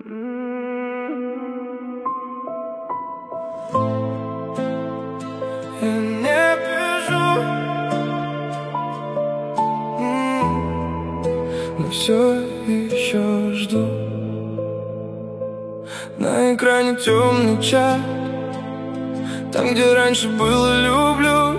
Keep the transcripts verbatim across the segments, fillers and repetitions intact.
Я не пишу, но все еще жду. На экране темный чат, там, где раньше было люблю.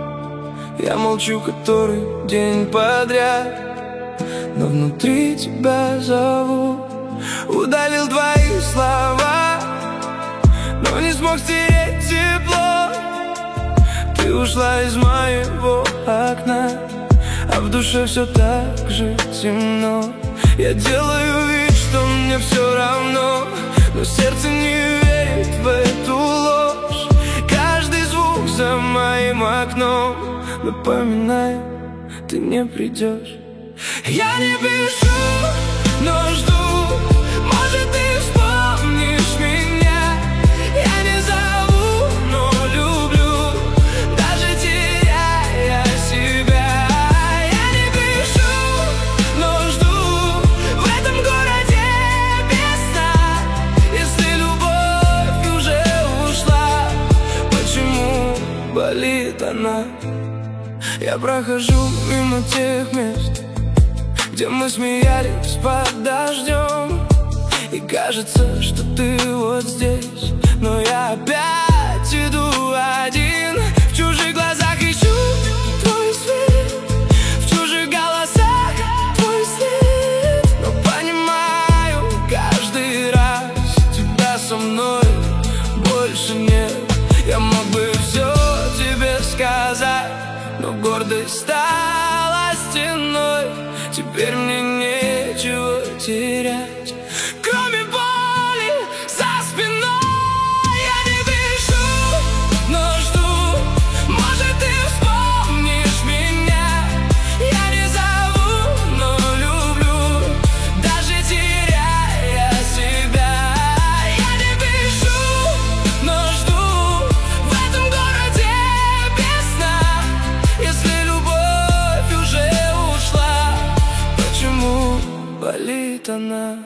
Я молчу который день подряд, но внутри тебя зову. Удалил твои слова, но не смог стереть тепло. Ты ушла из моего окна, а в душе все так же темно. Я делаю вид, что мне все равно, но сердце не верит в эту ложь. Каждый звук за моим окном напоминает, ты не придешь. Я не пишу, но жду. Может, ты вспомнишь меня. Я не зову, но люблю, даже теряя себя. Я не пишу, но жду. В этом городе без сна. Если любовь уже ушла, почему болит она? Я прохожу мимо тех мест, где мы смеялись под дождем, и кажется, что ты вот здесь, но я опять иду один. В чужих глазах ищу твой свет, в чужих голосах твой след. Но понимаю каждый раз, тебя со мной больше нет. Я мог бы все тебе сказать, но гордость стала стеной. Теперь мне нечего терять, кроме боли за спиной. Я не пишу, но жду. Может, ты вспомнишь меня. Я не зову, но люблю, даже теряя себя. Я не пишу, но жду. В этом городе без сна. Если любовь уже ушла, почему болит она?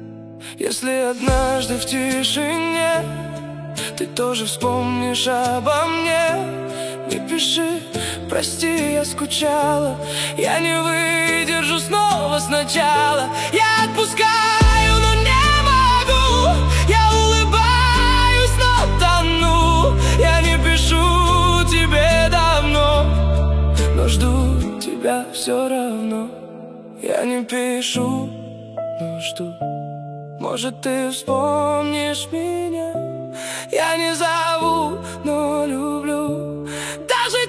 Если однажды в тишине ты тоже вспомнишь обо мне, не пиши, прости, я скучала. Я не выдержу снова сначала. Я отпускаю, но не могу. Я улыбаюсь, но тону. Я не пишу тебе давно, но жду тебя все равно. Я не пишу, но жду. Может, ты вспомнишь меня. Я не зову, но люблю, даже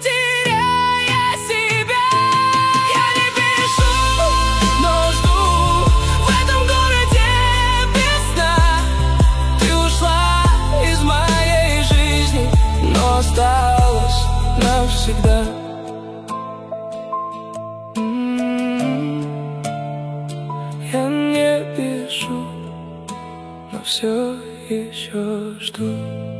теряя себя. Я не пишу, но жду. В этом городе без сна. Ты ушла из моей жизни, но осталась навсегда. Я не пишу, но все еще жду.